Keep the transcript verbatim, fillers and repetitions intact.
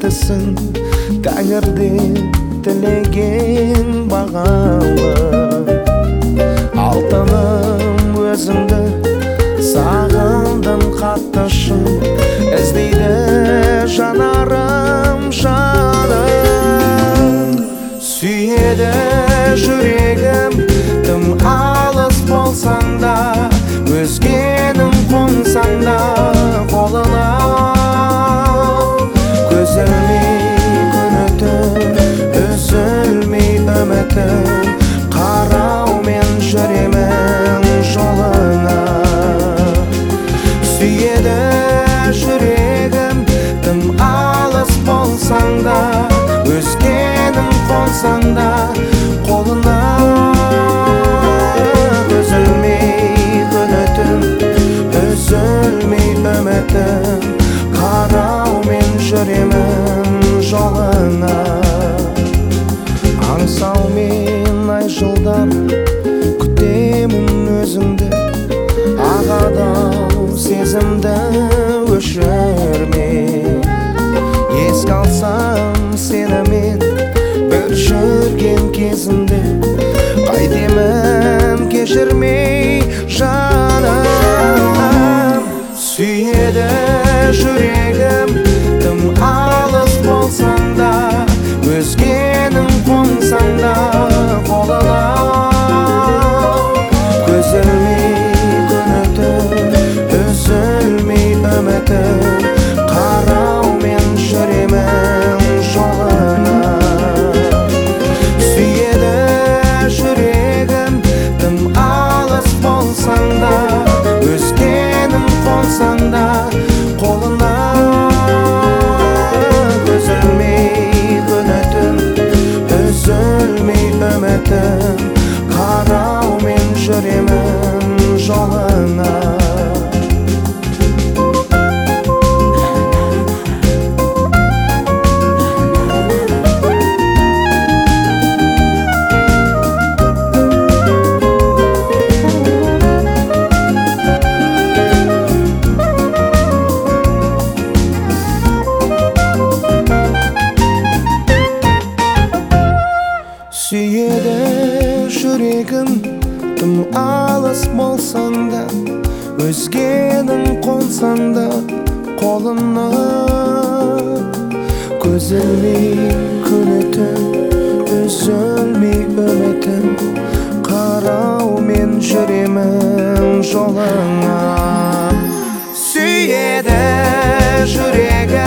бақыттысың, тәңірден тілеген бағалы. Алтыным өзіңді сағындым қатты шын, іздейді жанарым жаным. Сүйеді жүрегім тым алыс болсаң да, өзгенің қонсаң да қолына. Көз ілмей күн өтіп, үзілмей үмітім, қараумен жүремін жолына. Сүйеді жүрегім тым алыс болсаң да, өзгенің қонсаң да қолына. Үзілмей күн өтіп, үзілмей үмітім, қараумен жүремін жолына. Аңсаумен ай жылдар күтемін өзіңді, ағадау сезімді өшірме. Еске алсам сені мен бір жүрген кезімді, қайтемін кешірмей жаным. Сүйеді жүрегім тым алыс болсаң да, өзгенің қонсаң да қолына. Көз ілмей күн өтіп, үзілмей үмітім, қараумен жүремін жолына. Сүйеді жүрегім тым алыс болсаң да, өзгенің қонсаң да қолына. Көз ілмей күн өтіп, үзілмей үмітім, қараумен жүремін жолына. Сүйеді жүрегім тым алыс болсаң да, өзгенің қонсаң да қолына. Көз ілмей күн өтіп, үзілмей үмітім, қараумен жүремін жолыңа. Сүйеді жүрегім